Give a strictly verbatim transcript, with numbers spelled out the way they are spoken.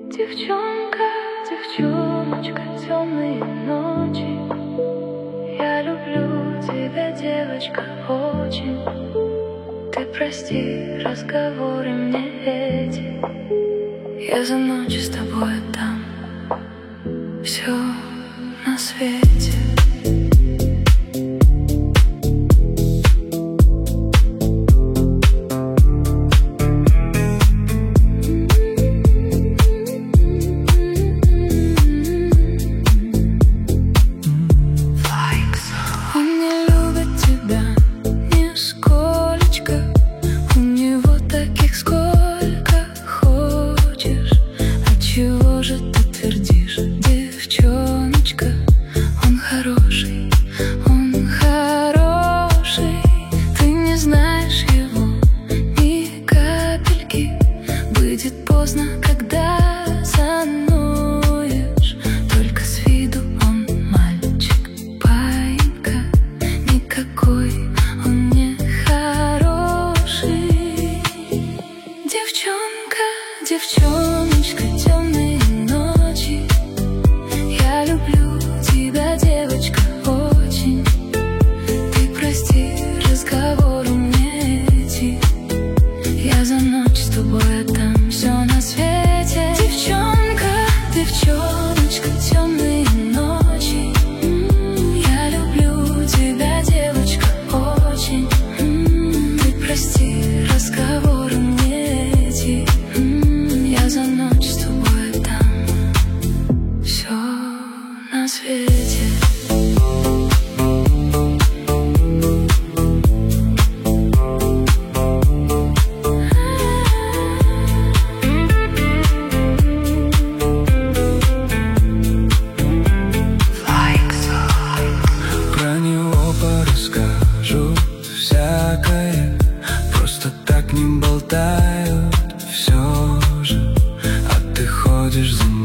Девчонка, девчоночка, темные ночи. Я люблю тебя, девочка, очень. Ты прости разговоры мне эти. Я за ночь с тобой отдам все на свете. Чего же ты твердишь, девчоночка? Он хороший, он хороший. Ты не знаешь его ни капельки. Будет поздно, когда заноешь. Только с виду он мальчик, паинька. Никакой он не хороший. Девчонка, девчоночка, темные ночи. Я люблю тебя, девочка, очень. Ты прости разговоры мне эти. Я за ночь с тобой отдам все на свете. Девчонка, девчоночка, темные ночи. Я люблю тебя, девочка, очень. Ты прости разговоры мне эти. Я за ночь с тобой отдам все на свете. Про него порасскажут всякое, просто так не болтают все же. А ты ходишь за мной